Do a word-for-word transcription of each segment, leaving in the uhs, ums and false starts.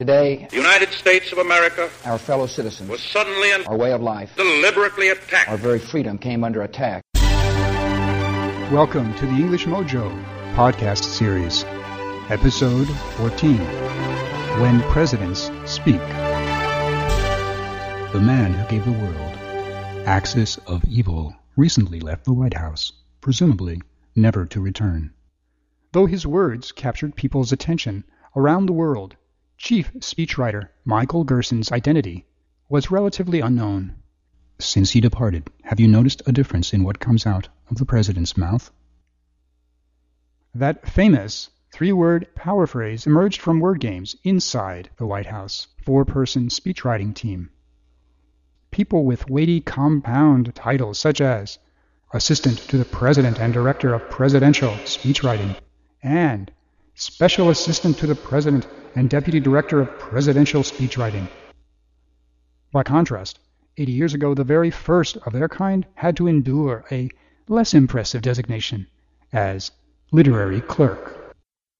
Today, the United States of America, our fellow citizens, was suddenly and our way of life, deliberately attacked. Our very freedom came under attack. Welcome to the English Mojo podcast series, episode fourteen, When Presidents Speak. The man who gave the world Axis of Evil recently left the White House, presumably never to return. Though his words captured people's attention around the world, chief speechwriter Michael Gerson's identity was relatively unknown. Since he departed, have you noticed a difference in what comes out of the president's mouth? That famous three-word power phrase emerged from word games inside the White House four-person speechwriting team. People with weighty compound titles such as Assistant to the President and Director of Presidential Speechwriting and Special Assistant to the President and Deputy Director of Presidential Speechwriting. By contrast, eighty years ago, the very first of their kind had to endure a less impressive designation as literary clerk.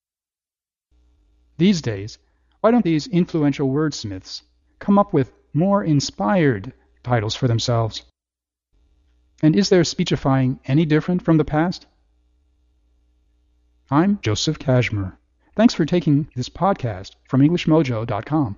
These days, why don't these influential wordsmiths come up with more inspired titles for themselves? And is their speechifying any different from the past? I'm Joseph Kashmer. Thanks for taking this podcast from English Mojo dot com.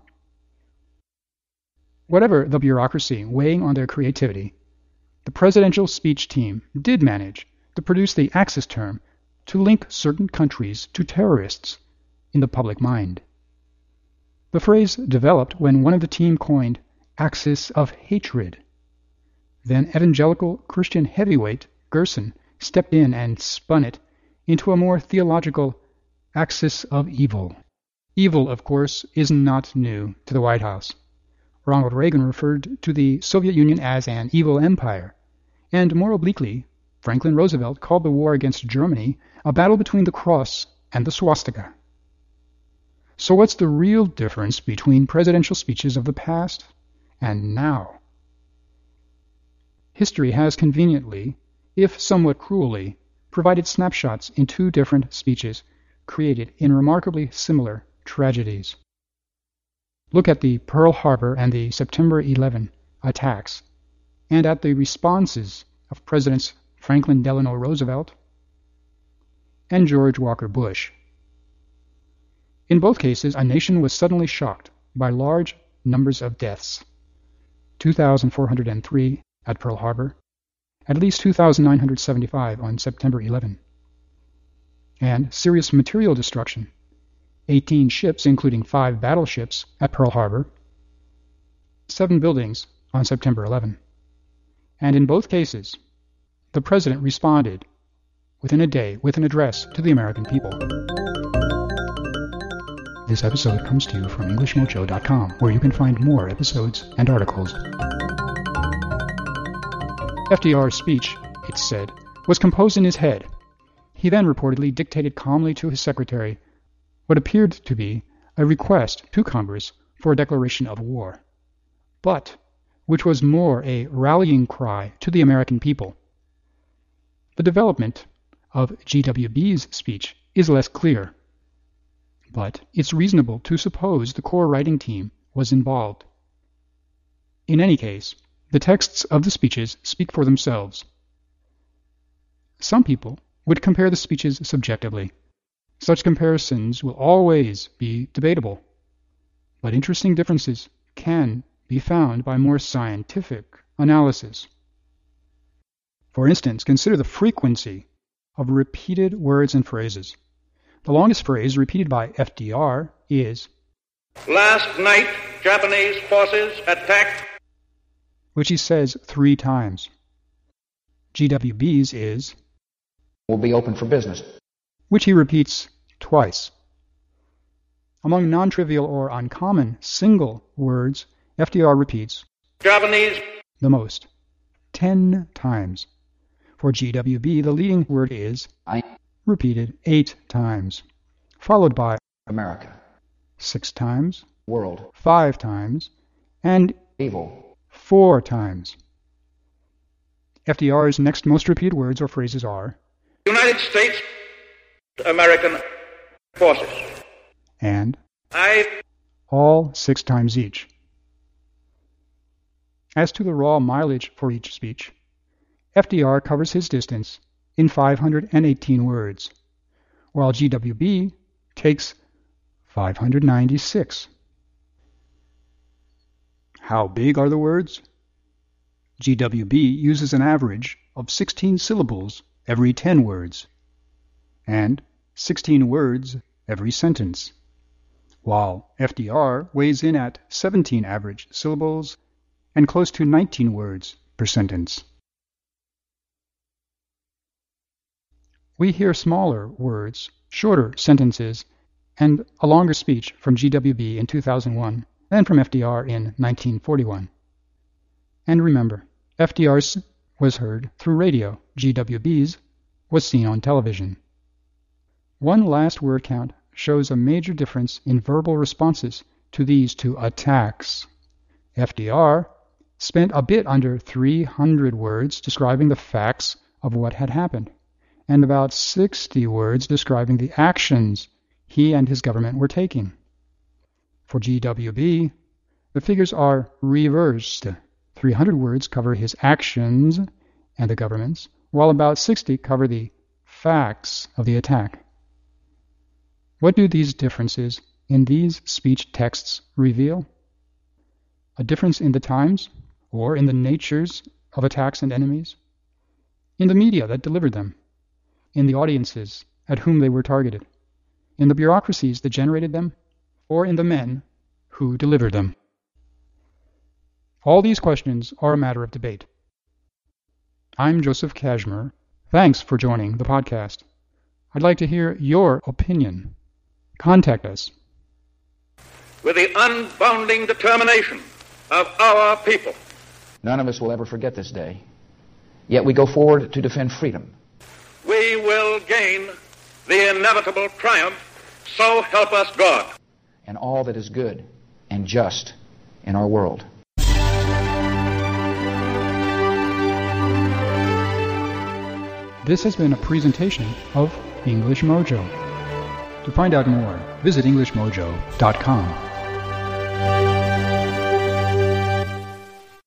Whatever the bureaucracy weighing on their creativity, the presidential speech team did manage to produce the Axis term to link certain countries to terrorists in the public mind. The phrase developed when one of the team coined Axis of Hatred. Then evangelical Christian heavyweight Gerson stepped in and spun it into a more theological Axis of Evil. Evil, of course, is not new to the White House. Ronald Reagan referred to the Soviet Union as an evil empire, and more obliquely, Franklin Roosevelt called the war against Germany a battle between the cross and the swastika. So what's the real difference between presidential speeches of the past and now? History has conveniently, if somewhat cruelly, provided snapshots in two different speeches created in remarkably similar tragedies. Look at the Pearl Harbor and the September eleventh attacks, and at the responses of Presidents Franklin Delano Roosevelt and George Walker Bush. In both cases, a nation was suddenly shocked by large numbers of deaths. two thousand four hundred three at Pearl Harbor, at least two thousand nine hundred seventy-five on September eleventh. And serious material destruction, eighteen ships, including five battleships, at Pearl Harbor, seven buildings on September eleventh. And in both cases, the President responded within a day with an address to the American people. This episode comes to you from English Mojo dot com, where you can find more episodes and articles. F D R's speech, it's said, was composed in his head. He then reportedly dictated calmly to his secretary what appeared to be a request to Congress for a declaration of war, but which was more a rallying cry to the American people. The development of G W B's speech is less clear, but it's reasonable to suppose the core writing team was involved. In any case, the texts of the speeches speak for themselves. Some people would compare the speeches subjectively. Such comparisons will always be debatable, but interesting differences can be found by more scientific analysis. For instance, consider the frequency of repeated words and phrases. The longest phrase repeated by F D R is, "Last night, Japanese forces attacked," which he says three times. G W B's is, "Will be open for business," which he repeats twice. Among non-trivial or uncommon single words, F D R repeats Japanese the most, ten times. For G W B, the leading word is I, repeated eight times, followed by America, six times, world, five times, and evil, four times. F D R's next most repeated words or phrases are United States American forces. And I all six times each. As to the raw mileage for each speech, F D R covers his distance in five hundred eighteen words, while G W B takes five hundred ninety-six. How big are the words? G W B uses an average of sixteen syllables every ten words, and sixteen words every sentence, while F D R weighs in at seventeen average syllables and close to nineteen words per sentence. We hear smaller words, shorter sentences, and a longer speech from G W B in two thousand one than from F D R in nineteen forty-one. And remember, F D R's was heard through radio, G W B's was seen on television. One last word count shows a major difference in verbal responses to these two attacks. F D R spent a bit under three hundred words describing the facts of what had happened, and about sixty words describing the actions he and his government were taking. For G W B, the figures are reversed. three hundred words cover his actions and the government's, while about sixty cover the facts of the attack. What do these differences in these speech texts reveal? A difference in the times, or in the natures of attacks and enemies? In the media that delivered them? In the audiences at whom they were targeted? In the bureaucracies that generated them? Or in the men who delivered them? All these questions are a matter of debate. I'm Joseph Kashmer. Thanks for joining the podcast. I'd like to hear your opinion. Contact us. With the unbounding determination of our people, None of us will ever forget this day. Yet we go forward to defend freedom. we will gain the inevitable triumph, so help us God. And all that is good and just in our world. This has been a presentation of English Mojo. To find out more, visit English Mojo dot com.